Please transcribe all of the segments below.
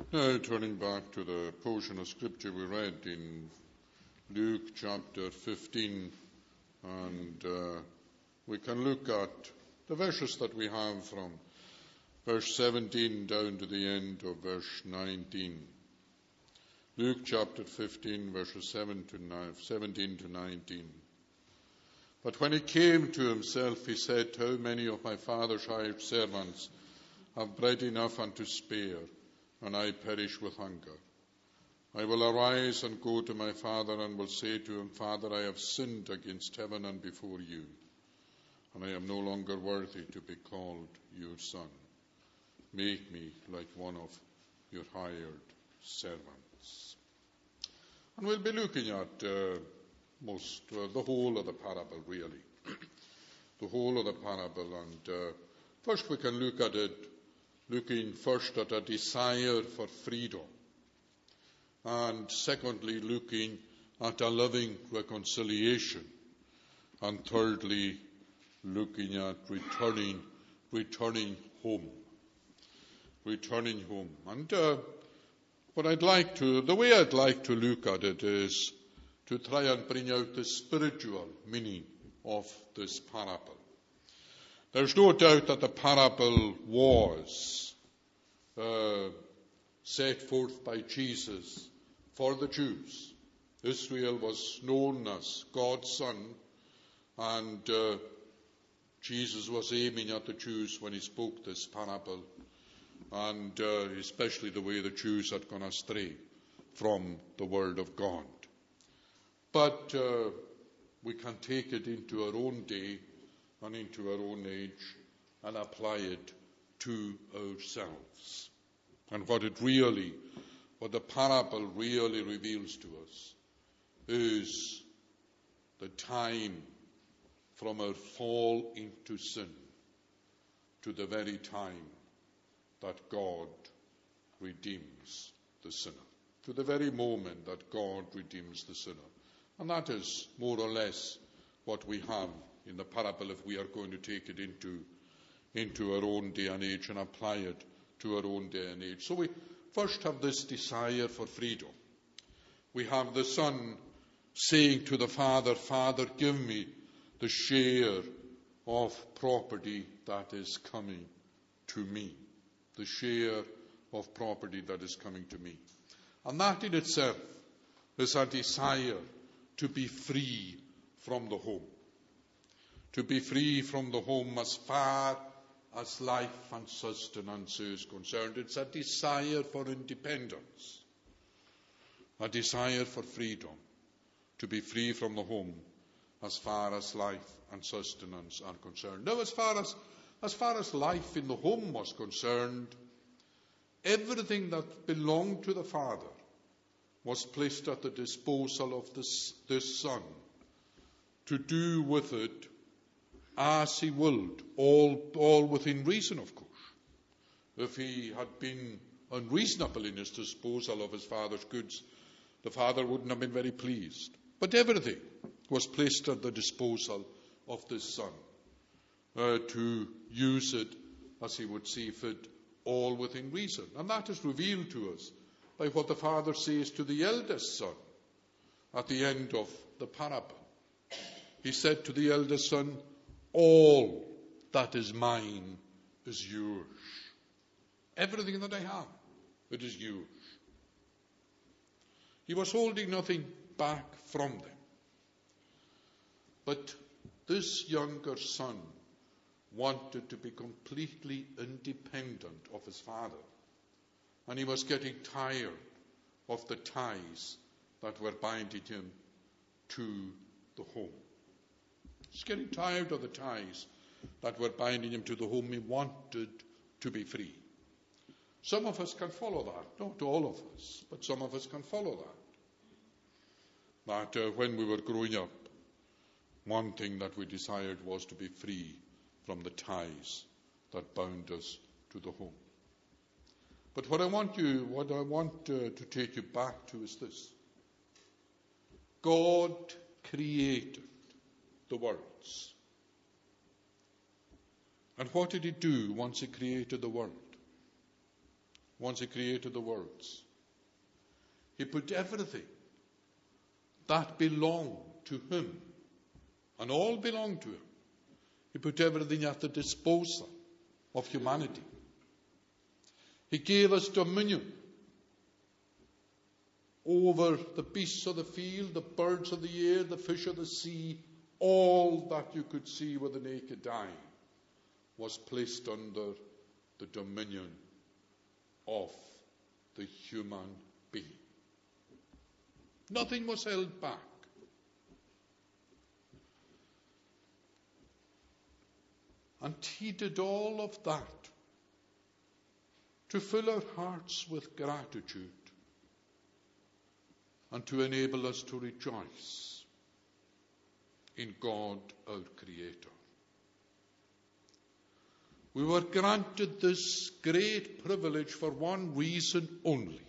Now, turning back to the portion of Scripture we read in Luke chapter 15, and we can look at the verses that we have from verse 17 down to the end of verse 19. Luke chapter 15, verses 17 to 19. But when he came to himself, he said, "How many of my father's hired servants have bread enough and to spare, and I perish with hunger? I will arise and go to my father, and will say to him, Father, I have sinned against heaven and before you, and I am no longer worthy to be called your son. Make me like one of your hired servants." And we'll be looking at the whole of the parable, really. The whole of the parable. And first we can look at it, looking first at a desire for freedom. And secondly, looking at a loving reconciliation. And thirdly, looking at returning home. Returning home. And the way I'd like to look at it is to try and bring out the spiritual meaning of this parable. There's no doubt that the parable was set forth by Jesus for the Jews. Israel was known as God's son, and Jesus was aiming at the Jews when he spoke this parable, and especially the way the Jews had gone astray from the Word of God. But we can take it into our own day and into our own age and apply it to ourselves. And what the parable really reveals to us is the time from our fall into sin to the very time that God redeems the sinner. To the very moment that God redeems the sinner. And that is more or less what we have in the parable if we are going to take it into our own day and age and apply it to our own day and age. So we first have this desire for freedom. We have the son saying to the father, "Father, give me the share of property that is coming to me." The share of property that is coming to me. And that in itself is a desire to be free from the home. To be free from the home as far as life and sustenance is concerned. It's a desire for independence. A desire for freedom. To be free from the home as far as life and sustenance are concerned. Now, as far as life in the home was concerned, everything that belonged to the father was placed at the disposal of this son to do with it as he willed, all within reason, of course. If he had been unreasonable in his disposal of his father's goods, the father wouldn't have been very pleased. But everything was placed at the disposal of this son to use it as he would see fit, all within reason. And that is revealed to us by what the father says to the eldest son at the end of the parable. He said to the eldest son, "All that is mine is yours." Everything that I have, it is yours. He was holding nothing back from them. But this younger son wanted to be completely independent of his father. And he was getting tired of the ties that were binding him to the home. He's getting tired of the ties that were binding him to the home. He wanted to be free. Some of us can follow that. Not all of us, but some of us can follow that. That when we were growing up, one thing that we desired was to be free from the ties that bound us to the home. But what I want to take you back to is this. God created the worlds. And what did he do once he created the world? once he created the worlds. He put everything that belonged to him, and all belonged to him. He put everything at the disposal of humanity. He gave us dominion over the beasts of the field, the birds of the air, the fish of the sea. All that you could see with the naked eye was placed under the dominion of the human being. Nothing was held back. And he did all of that to fill our hearts with gratitude and to enable us to rejoice in God our Creator. We were granted this great privilege for one reason only,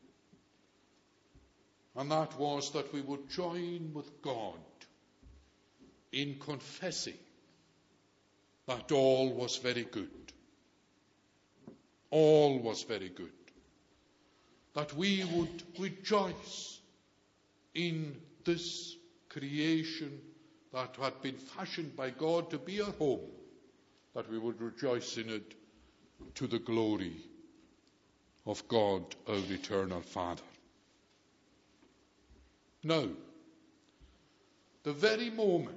and that was that we would join with God in confessing that all was very good. All was very good. That we would rejoice in this creation that had been fashioned by God to be our home, that we would rejoice in it to the glory of God, our eternal Father. Now, the very moment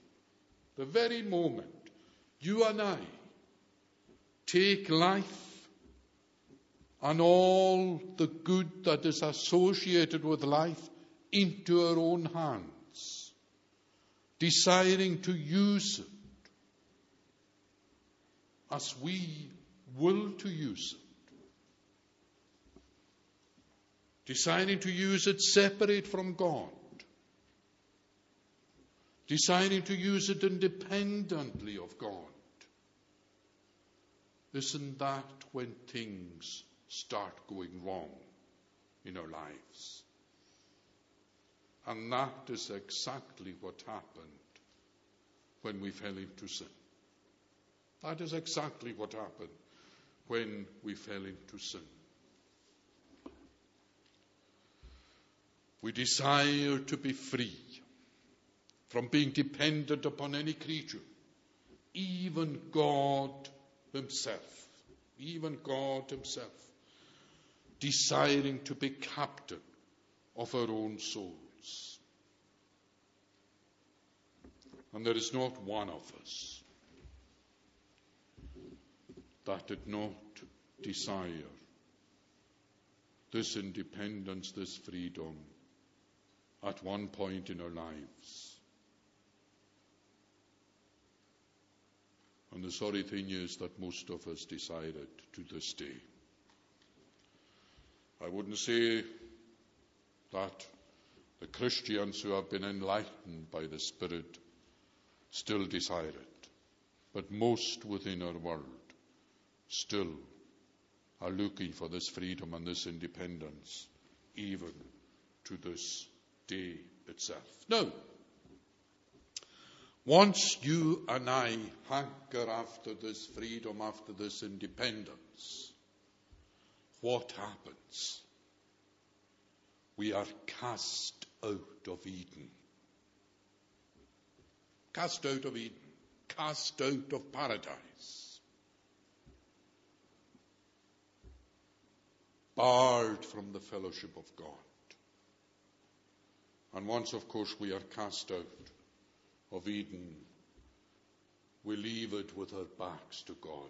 you and I take life and all the good that is associated with life into our own hands, desiring to use it as we will to use it, deciding to use it separate from God, deciding to use it independently of God. Isn't that when things start going wrong in our lives? And that is exactly what happened when we fell into sin. That is exactly what happened when we fell into sin. We desire to be free from being dependent upon any creature, even God Himself, desiring to be captain of our own souls. And there is not one of us that did not desire this independence, this freedom at one point in our lives. And the sorry thing is that most of us desire it to this day. I wouldn't say that the Christians who have been enlightened by the Spirit still desire it, but most within our world still are looking for this freedom and this independence, even to this day itself. Now, once you and I hanker after this freedom, after this independence, what happens? We are cast out of Eden. Cast out of Eden. Cast out of paradise. Barred from the fellowship of God. And once, of course, we are cast out of Eden, we leave it with our backs to God.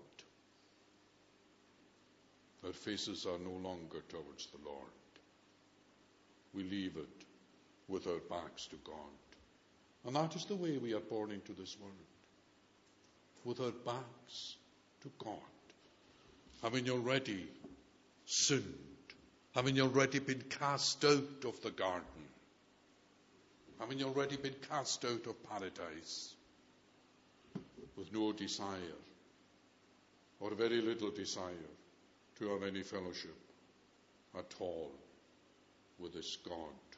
Our faces are no longer towards the Lord. We leave it with our backs to God. And that is the way we are born into this world. With our backs to God. Having already sinned. Having already been cast out of the garden. Having already been cast out of paradise. With no desire, or very little desire, to have any fellowship at all with this God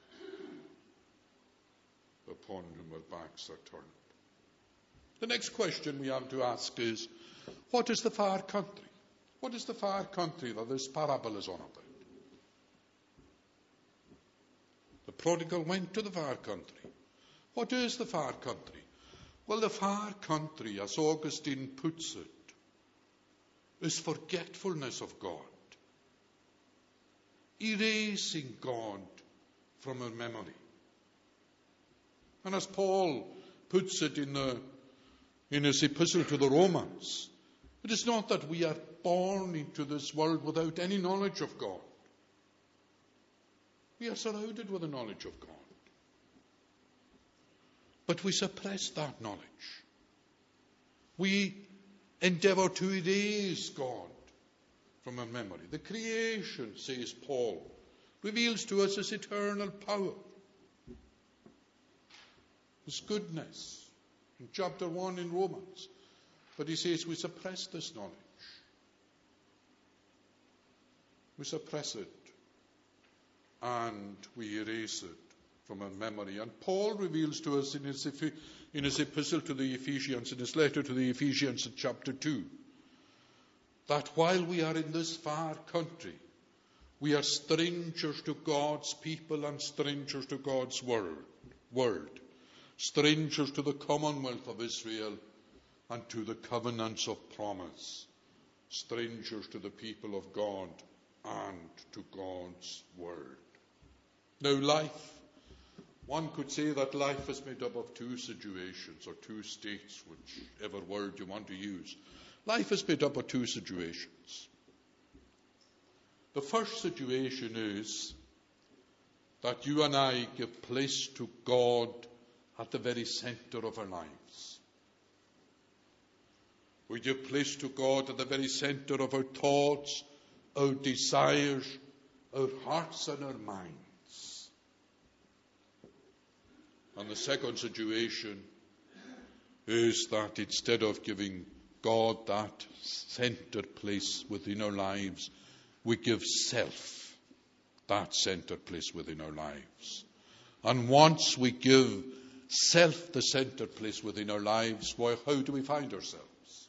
upon whom our backs are turned. The next question we have to ask is, what is the far country? What is the far country that this parable is on about? The prodigal went to the far country. What is the far country? Well, the far country, as Augustine puts it, is forgetfulness of God. Erasing God from our memory. And as Paul puts it in his epistle to the Romans, it is not that we are born into this world without any knowledge of God. We are surrounded with the knowledge of God. But we suppress that knowledge. We endeavour to erase God from our memory. The creation, says Paul, reveals to us his eternal power, his goodness, in chapter 1 in Romans. But he says we suppress this knowledge. We suppress it and we erase it from our memory. And Paul reveals to us in his epistle to the Ephesians, in his letter to the Ephesians in chapter 2, that while we are in this far country, we are strangers to God's people and strangers to God's world, strangers to the commonwealth of Israel and to the covenants of promise, strangers to the people of God and to God's word. Now, life, one could say that life is made up of two situations or two states, whichever word you want to use. Life is made up of two situations. The first situation is that you and I give place to God at the very center of our lives. We give place to God at the very center of our thoughts, our desires, our hearts and our minds. And the second situation is that instead of giving God that center place within our lives, we give self that center place within our lives. And once we give self the center place within our lives, well, how do we find ourselves?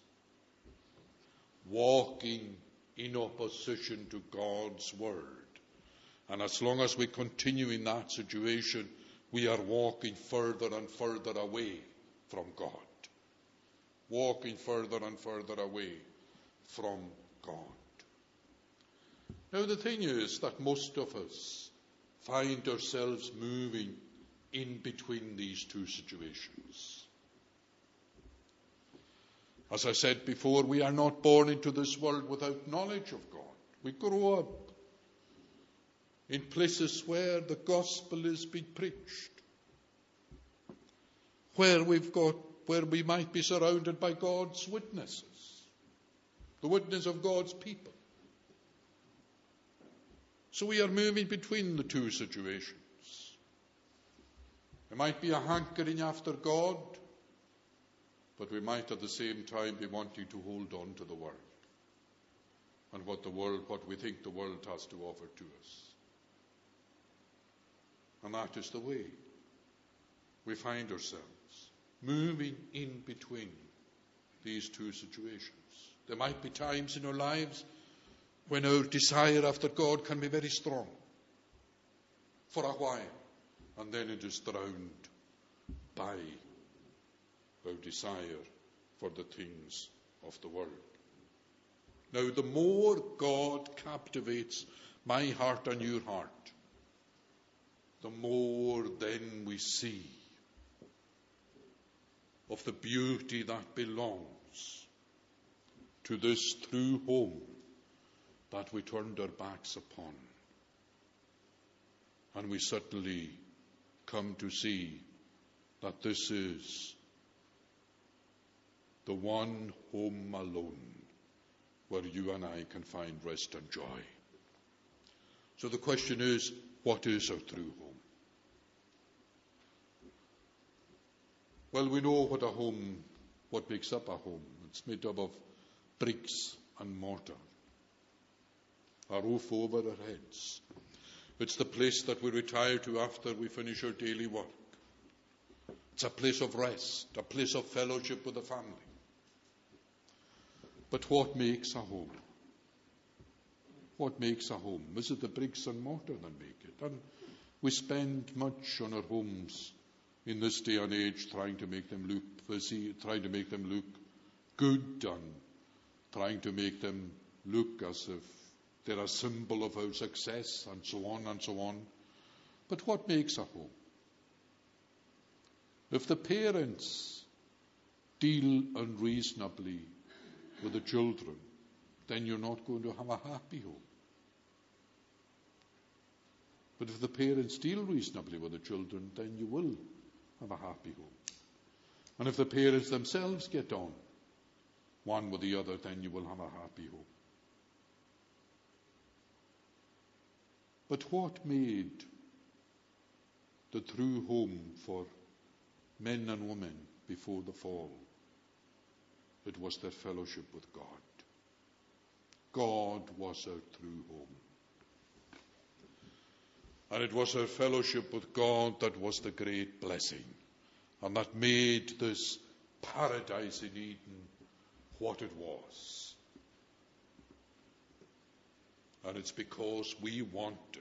Walking in opposition to God's word. And as long as we continue in that situation, we are walking further and further away from God. Walking further and further away from God. Now the thing is that most of us find ourselves moving in between these two situations. As I said before, we are not born into this world without knowledge of God. We grow up in places where the gospel is being preached, where we might be surrounded by God's witnesses, the witness of God's people. So we are moving between the two situations. There might be a hankering after God, but we might at the same time be wanting to hold on to the world and what we think the world has to offer to us. And that is the way we find ourselves, moving in between these two situations. There might be times in our lives when our desire after God can be very strong for a while, and then it is drowned by our desire for the things of the world. Now, the more God captivates my heart and your heart, the more then we see of the beauty that belongs to this true home that we turned our backs upon. And we certainly come to see that this is the one home alone where you and I can find rest and joy. So the question is, what is our true home? Well, we know what makes up a home. It's made up of bricks and mortar, a roof over our heads. It's the place that we retire to after we finish our daily work. It's a place of rest, a place of fellowship with the family. But what makes a home? What makes a home? Is it the bricks and mortar that make it? And we spend much on our homes in this day and age trying to make them look fuzzy, trying to make them look good, and trying to make them look as if they're a symbol of our success, and so on and so on. But what makes a home? If the parents deal unreasonably with the children, then you're not going to have a happy home. But if the parents deal reasonably with the children, then you will have a happy home. And if the parents themselves get on one with the other, then you will have a happy home. But what made the true home for men and women before the fall? It was their fellowship with God. God was our true home. And it was our fellowship with God that was the great blessing, and that made this paradise in Eden what it was. And it's because we wanted.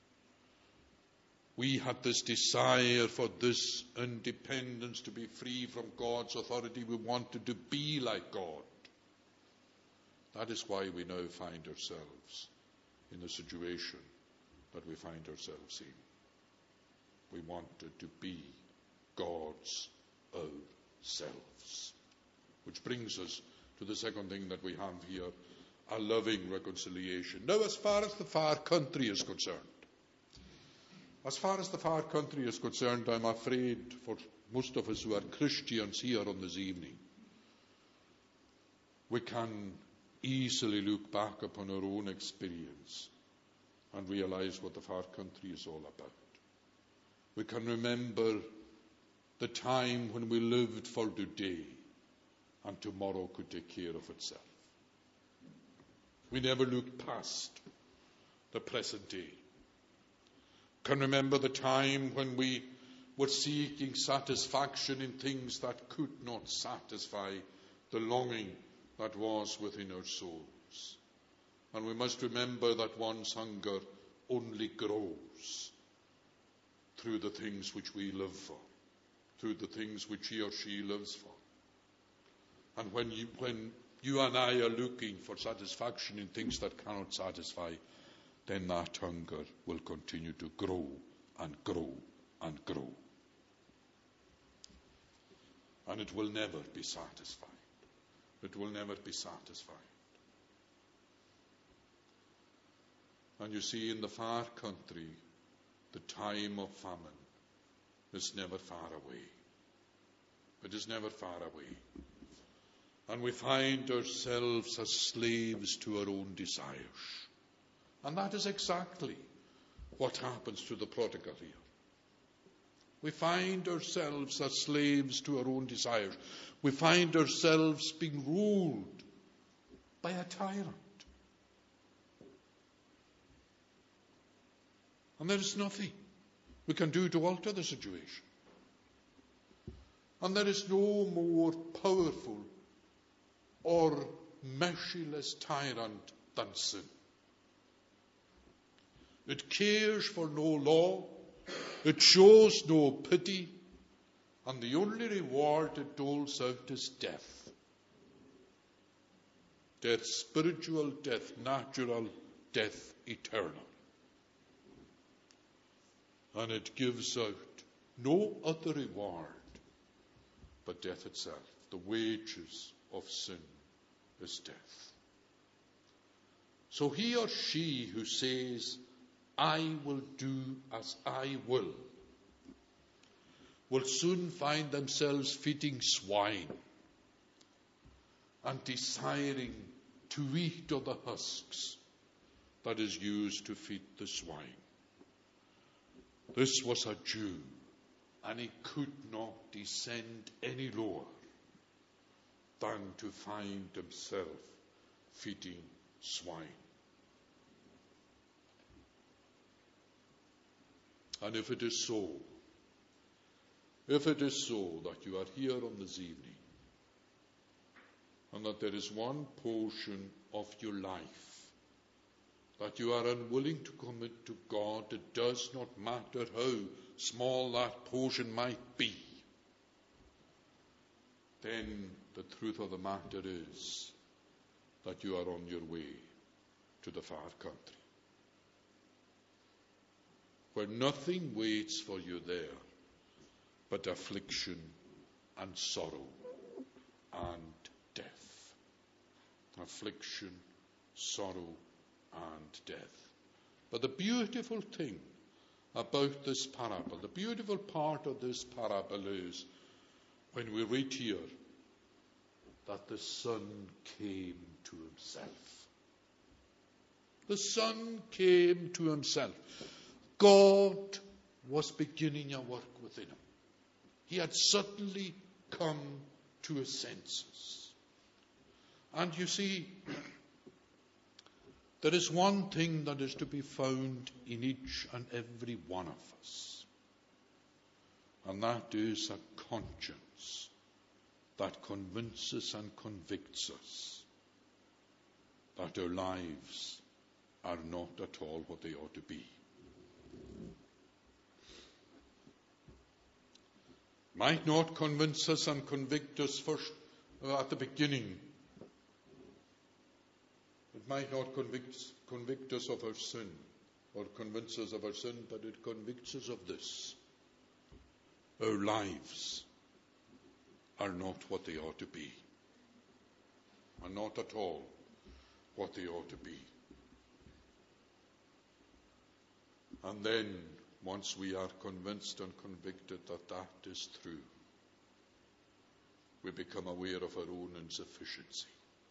We had this desire for this independence, to be free from God's authority. We wanted to be like God. That is why we now find ourselves in the situation that we find ourselves in. We wanted to be God's ourselves. Which brings us to the second thing that we have here, a loving reconciliation. Now, as far as the far country is concerned, I'm afraid for most of us who are Christians here on this evening, we can easily look back upon our own experience and realize what the far country is all about. We can remember the time when we lived for today and tomorrow could take care of itself. We never looked past the present day. Can remember the time when we were seeking satisfaction in things that could not satisfy the longing that was within our souls. And we must remember that one's hunger only grows through the things which we live for, through the things which he or she lives for. And when you and I are looking for satisfaction in things that cannot satisfy, then that hunger will continue to grow and grow and grow. And it will never be satisfied. It will never be satisfied. And you see, in the far country, the time of famine is never far away. It is never far away. And we find ourselves as slaves to our own desires. And that is exactly what happens to the prodigal here. We find ourselves as slaves to our own desires. We find ourselves being ruled by a tyrant. And there is nothing we can do to alter the situation. And there is no more powerful or merciless tyrant than sin. It cares for no law, it shows no pity, and the only reward it doles out is death. Death spiritual, death natural, death eternal. And it gives out no other reward but death itself. The wages of sin is death. So he or she who says, I will do as I will soon find themselves feeding swine and desiring to eat of the husks that is used to feed the swine. This was a Jew, and he could not descend any lower than to find himself feeding swine. And if it is so that you are here on this evening, and that there is one portion of your life that you are unwilling to commit to God, it does not matter how small that portion might be, then the truth of the matter is that you are on your way to the far country, where nothing waits for you there but affliction and sorrow and death. Affliction, sorrow, and death. But the beautiful thing about this parable, the beautiful part of this parable is when we read here that the Son came to himself. The Son came to himself. God was beginning a work within him. He had suddenly come to his senses. And you see, there is one thing that is to be found in each and every one of us, and that is a conscience that convinces and convicts us that our lives are not at all what they ought to be. Might not convince us and convict us first at the beginning. It might not convict us of our sin or convince us of our sin, but it convicts us of this. Our lives are not what they ought to be, and not at all what they ought to be. And then, once we are convinced and convicted that that is true, we become aware of our own insufficiency.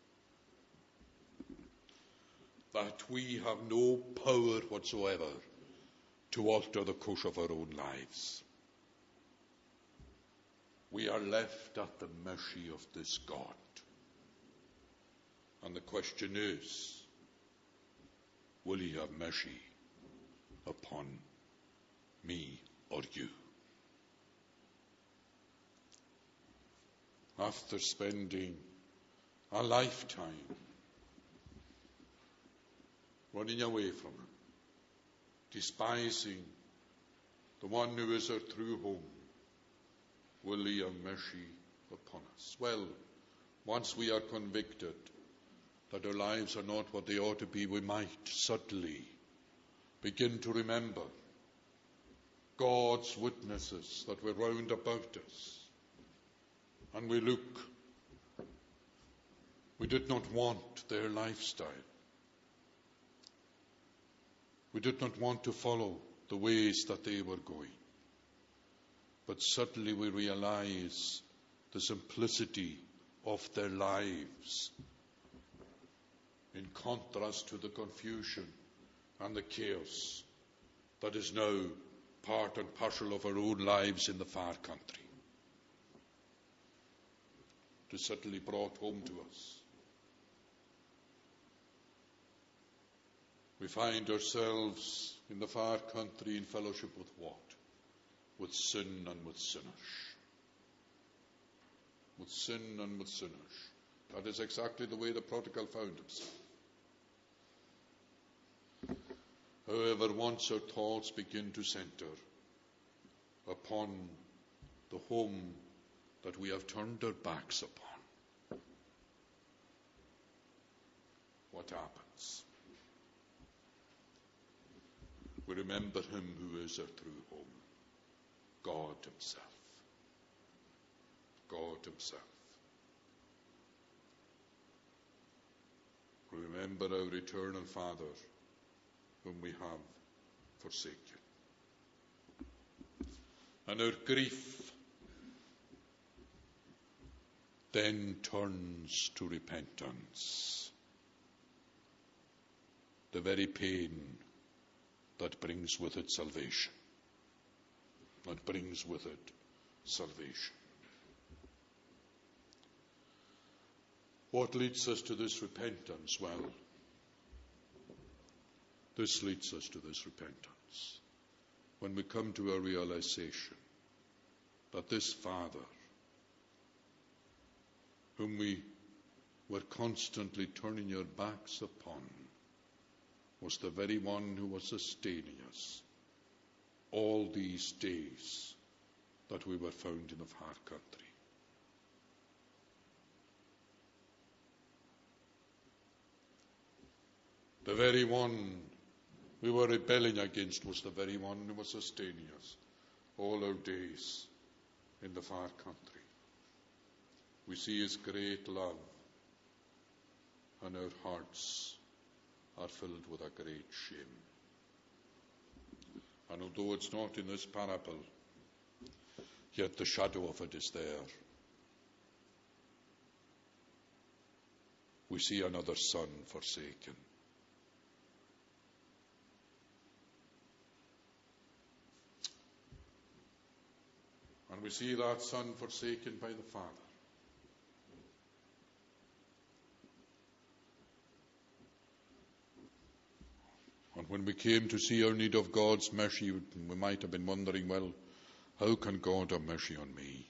That we have no power whatsoever to alter the course of our own lives. We are left at the mercy of this God. And the question is, will he have mercy upon me or you? After spending a lifetime running away from him, despising the one who is our true home, will he have mercy upon us? Well, once we are convicted that our lives are not what they ought to be, we might subtly begin to remember God's witnesses that were round about us. And we look. We did not want their lifestyle. We did not want to follow the ways that they were going. But suddenly we realize the simplicity of their lives in contrast to the confusion and the chaos that is now part and parcel of our own lives in the far country. It is suddenly brought home to us. We find ourselves in the far country in fellowship with what? With sin and with sinners. With sin and with sinners. That is exactly the way the prodigal found himself. However, once our thoughts begin to center upon the home that we have turned our backs upon, what happens? We remember him who is our true home, God himself. God himself. We remember our eternal Father, whom we have forsaken. And our grief then turns to repentance. The very pain that brings with it salvation. That brings with it salvation. What leads us to this repentance? Well, this leads us to this repentance. When we come to a realization that this Father, whom we were constantly turning our backs upon, was the very one who was sustaining us all these days that we were found in a far country. The very one we were rebelling against was the very one who was sustaining us all our days in the far country. We see his great love, and our hearts are filled with a great shame. And although it's not in this parable, yet the shadow of it is there. We see another son forsaken. And we see that son forsaken by the father. And when we came to see our need of God's mercy, we might have been wondering, well, how can God have mercy on me?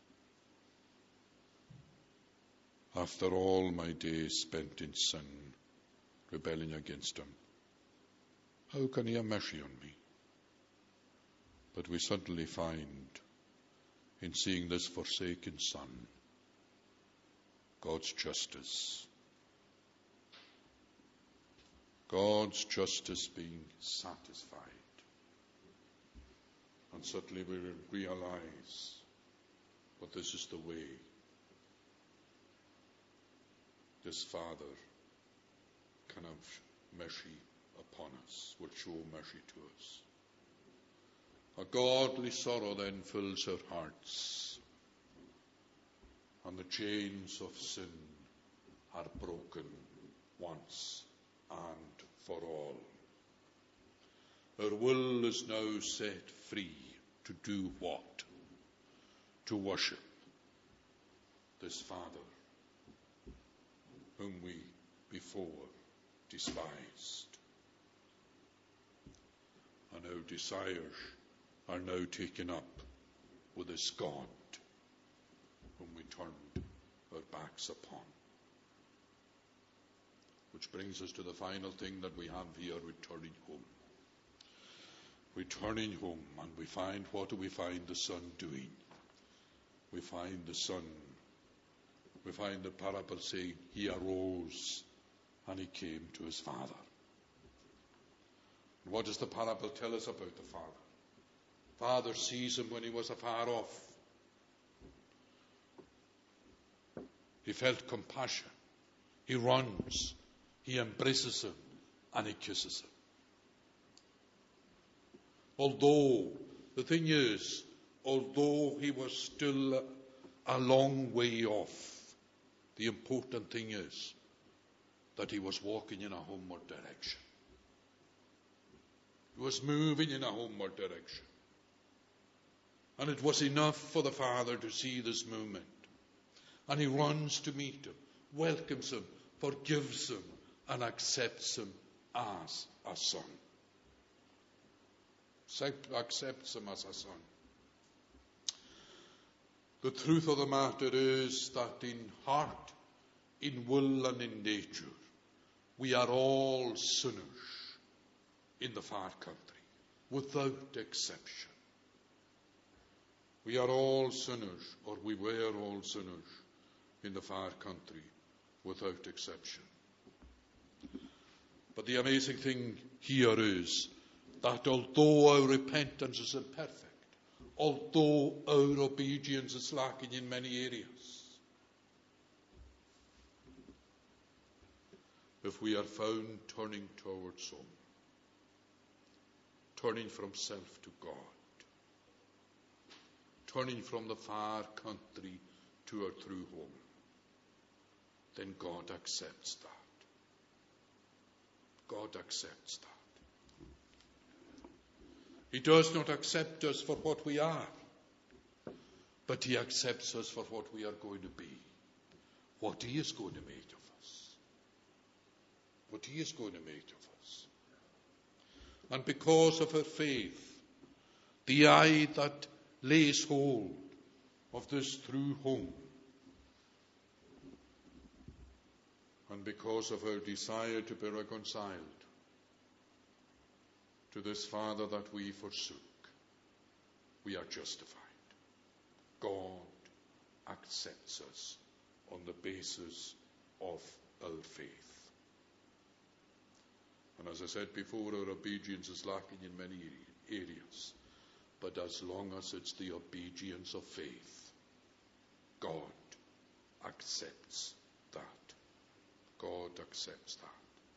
After all my days spent in sin, rebelling against him, how can he have mercy on me? But we suddenly find, in seeing this forsaken son, God's justice. God's justice being satisfied. And suddenly we realize that this is the way this Father can have mercy upon us, will show mercy to us. A godly sorrow then fills our hearts, and the chains of sin are broken once and for all. Our will is now set free to do what? To worship this Father whom we before despised. And our desires are now taken up with this God whom we turned our backs upon. Which brings us to the final thing that we have here, returning home. Returning home, and we find, what do we find the son doing? We find the son, we find the parable saying, he arose and he came to his father. And what does the parable tell us about the father? Father sees him when he was afar off. He felt compassion. He runs. He embraces him and he kisses him. Although, the thing is, although he was still a long way off, the important thing is that he was walking in a homeward direction. He was moving in a homeward direction. And it was enough for the father to see this movement. And he runs to meet him, welcomes him, forgives him, and accepts him as a son. Accepts him as a son. The truth of the matter is that in heart, in will, and in nature, we are all sinners in the far country, without exception. We are all sinners, or we were all sinners in the far country, without exception. But the amazing thing here is that although our repentance is imperfect, although our obedience is lacking in many areas, if we are found turning towards home, turning from self to God, turning from the far country to our true home, then God accepts that. God accepts that. He does not accept us for what we are, but he accepts us for what we are going to be, what he is going to make of us. What he is going to make of us. And because of our faith, the eye that lays hold of this true home, and because of our desire to be reconciled to this Father that we forsook, we are justified. God accepts us on the basis of our faith. And as I said before, our obedience is lacking in many areas. But as long as it's the obedience of faith, God accepts that. God accepts that.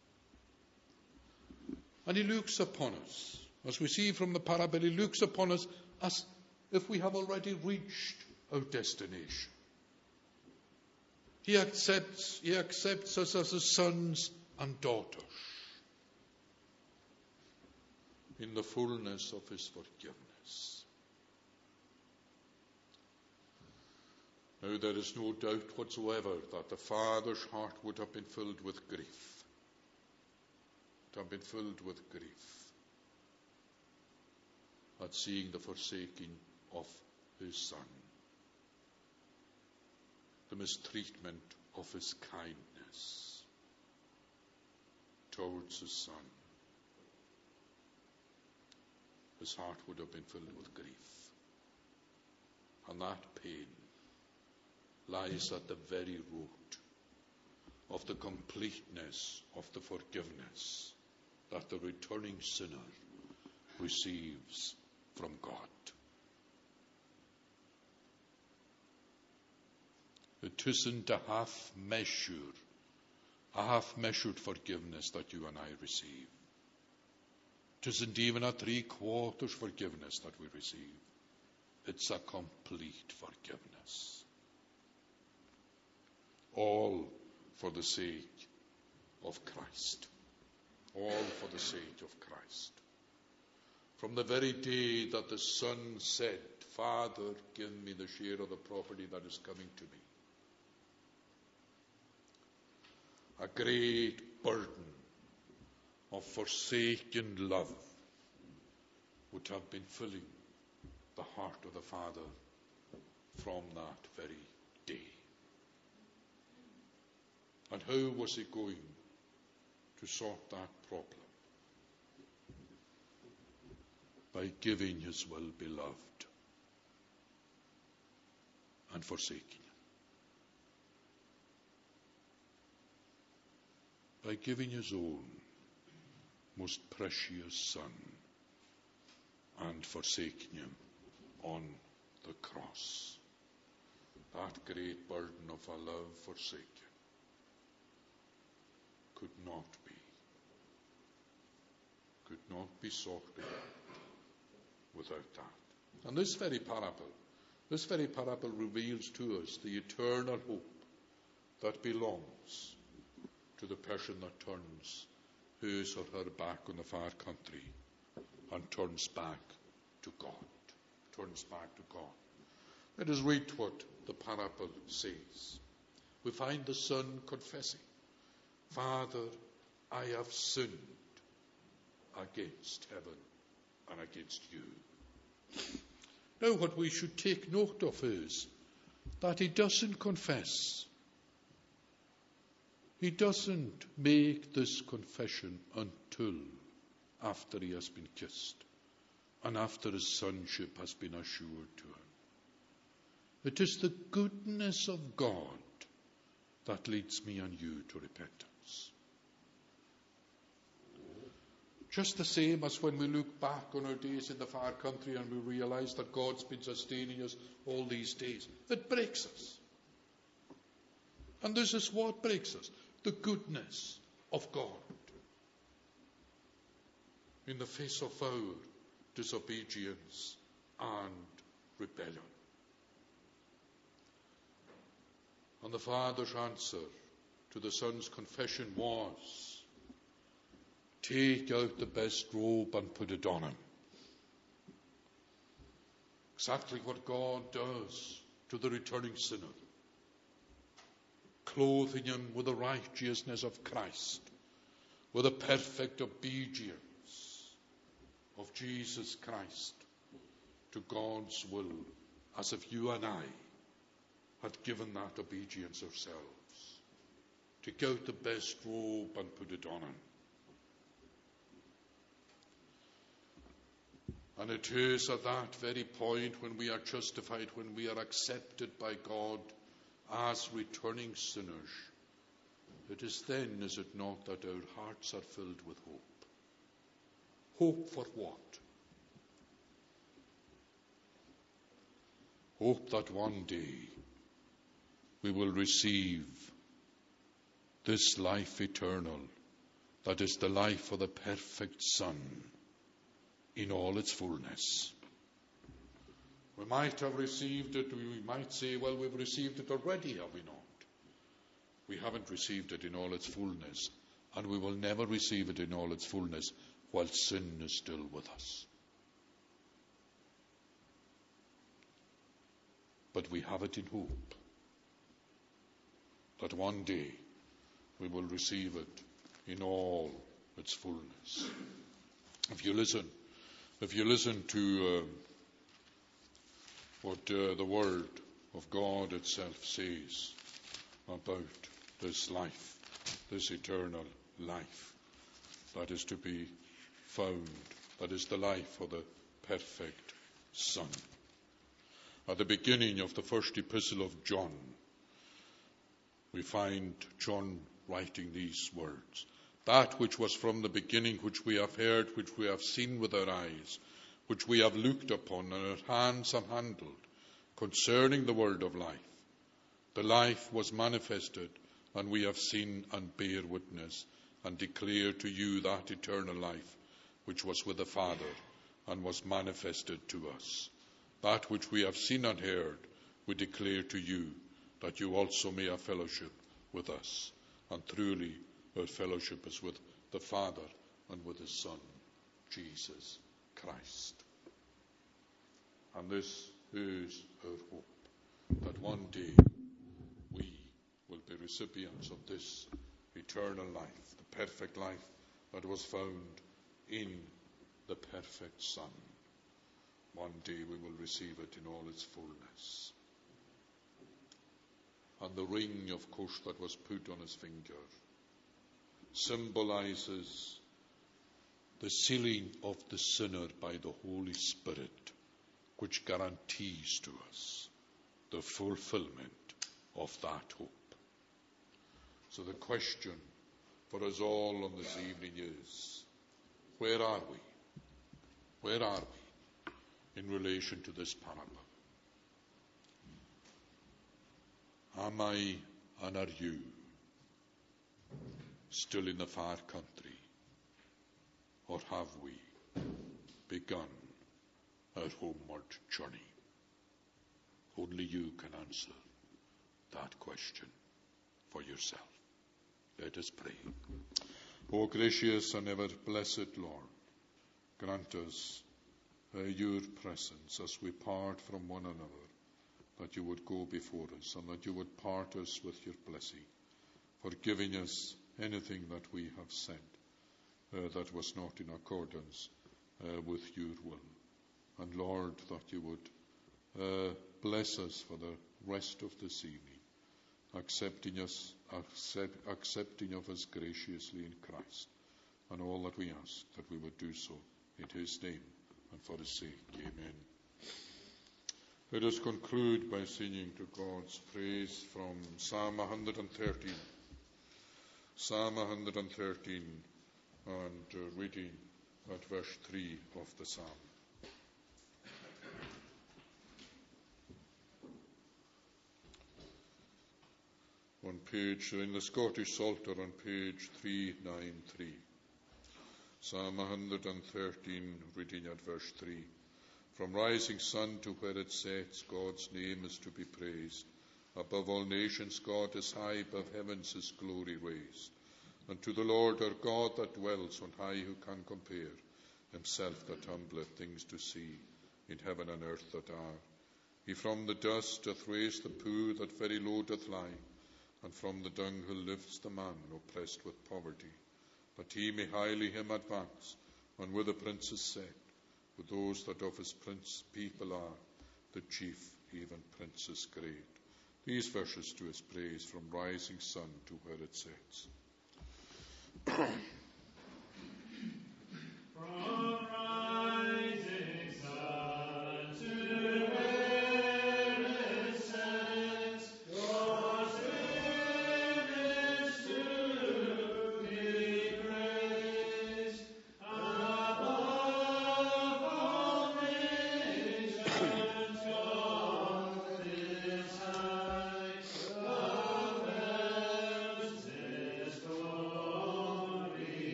And he looks upon us, as we see from the parable, he looks upon us as if we have already reached our destination. He accepts us as his sons and daughters in the fullness of his forgiveness. Now, there is no doubt whatsoever that the Father's heart would have been filled with grief. It have been filled with grief at seeing the forsaking of his Son, the mistreatment of his kindness towards his Son. His heart would have been filled with grief. And that pain lies at the very root of the completeness of the forgiveness that the returning sinner receives from God. It isn't a half-measured forgiveness that you and I receive. It isn't even a 3/4 forgiveness that we receive. It's a complete forgiveness. All for the sake of Christ. All for the sake of Christ. From the very day that the Son said, Father, give me the share of the property that is coming to me, a great burden of forsaken love would have been filling the heart of the Father from that very day. And how was he going to sort that problem? By giving his well-beloved and forsaking him. By giving his own most precious Son and forsaking him on the cross. That great burden of a love forsaken could not be sorted without that. And this very parable reveals to us the eternal hope that belongs to the person that turns his or her back on the far country and turns back to God. Turns back to God. Let us read what the parable says. We find the son confessing, Father, I have sinned against heaven and against you. Now what we should take note of is that he doesn't confess. He doesn't make this confession until after he has been kissed and after his sonship has been assured to him. It is the goodness of God that leads me and you to repentance. Just the same as when we look back on our days in the far country and we realize that God's been sustaining us all these days. It breaks us. And this is what breaks us. The goodness of God in the face of our disobedience and rebellion. And the Father's answer to the Son's confession was, take out the best robe and put it on him. Exactly what God does to the returning sinner. Clothing him with the righteousness of Christ, with the perfect obedience of Jesus Christ to God's will, as if you and I had given that obedience ourselves. Take out the best robe and put it on him. And it is at that very point when we are justified, when we are accepted by God as returning sinners, it is then, is it not, that our hearts are filled with hope. Hope for what? Hope that one day we will receive this life eternal, that is the life of the perfect Son in all its fullness. We might have received it, we might say, well, we've received it already, have we not? We haven't received it in all its fullness, and we will never receive it in all its fullness while sin is still with us. But we have it in hope that one day we will receive it in all its fullness. If you listen to what the Word of God itself says about this life, this eternal life that is to be found, that is the life of the perfect Son. At the beginning of the first epistle of John, we find John writing these words: that which was from the beginning, which we have heard, which we have seen with our eyes, which we have looked upon, and our hands have handled, concerning the word of life. The life was manifested, and we have seen and bear witness, and declare to you that eternal life which was with the Father, and was manifested to us. That which we have seen and heard, we declare to you, that you also may have fellowship with us. And truly, our fellowship is with the Father and with His Son, Jesus Christ. And this is our hope, that one day we will be recipients of this eternal life, the perfect life that was found in the perfect Son. One day we will receive it in all its fullness. And the ring, of course, that was put on his finger symbolizes the sealing of the sinner by the Holy Spirit, which guarantees to us the fulfillment of that hope. So the question for us all on this evening is, where are we? Where are we in relation to this parable? Am I and are you still in the far country, or have we begun our homeward journey? Only you can answer that question for yourself. Let us pray. O gracious and ever blessed Lord, grant us your presence as we part from one another, that you would go before us and that you would part us with your blessing, forgiving us anything that we have said that was not in accordance with your will. And Lord, that you would bless us for the rest of this evening, accepting of us graciously in Christ, and all that we ask, that we would do so in his name and for his sake. Amen. Let us conclude by singing to God's praise from Psalm 113. Psalm 113 and reading at verse 3 of the psalm. On page, in the Scottish Psalter on page 393. Psalm 113, reading at verse 3. From rising sun to where it sets, God's name is to be praised. Above all nations, God is high, above heavens his glory raised. And to the Lord our God that dwells on high, who can compare? Himself that humbleth things to see, in heaven and earth that are. He from the dust doth raise the poor that very low doth lie, and from the dunghill lifts the man oppressed with poverty, that he may highly him advance, and with the princes set, with those that of his prince people are, the chief, even princes great. These verses to his praise, from rising sun to where it sets. From rising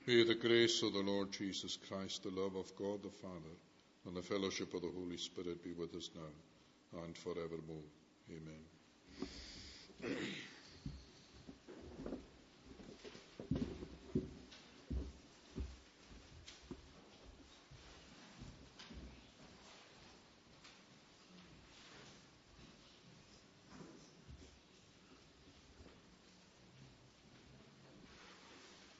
May the grace of the Lord Jesus Christ, the love of God the Father, and the fellowship of the Holy Spirit be with us now and forevermore. Amen.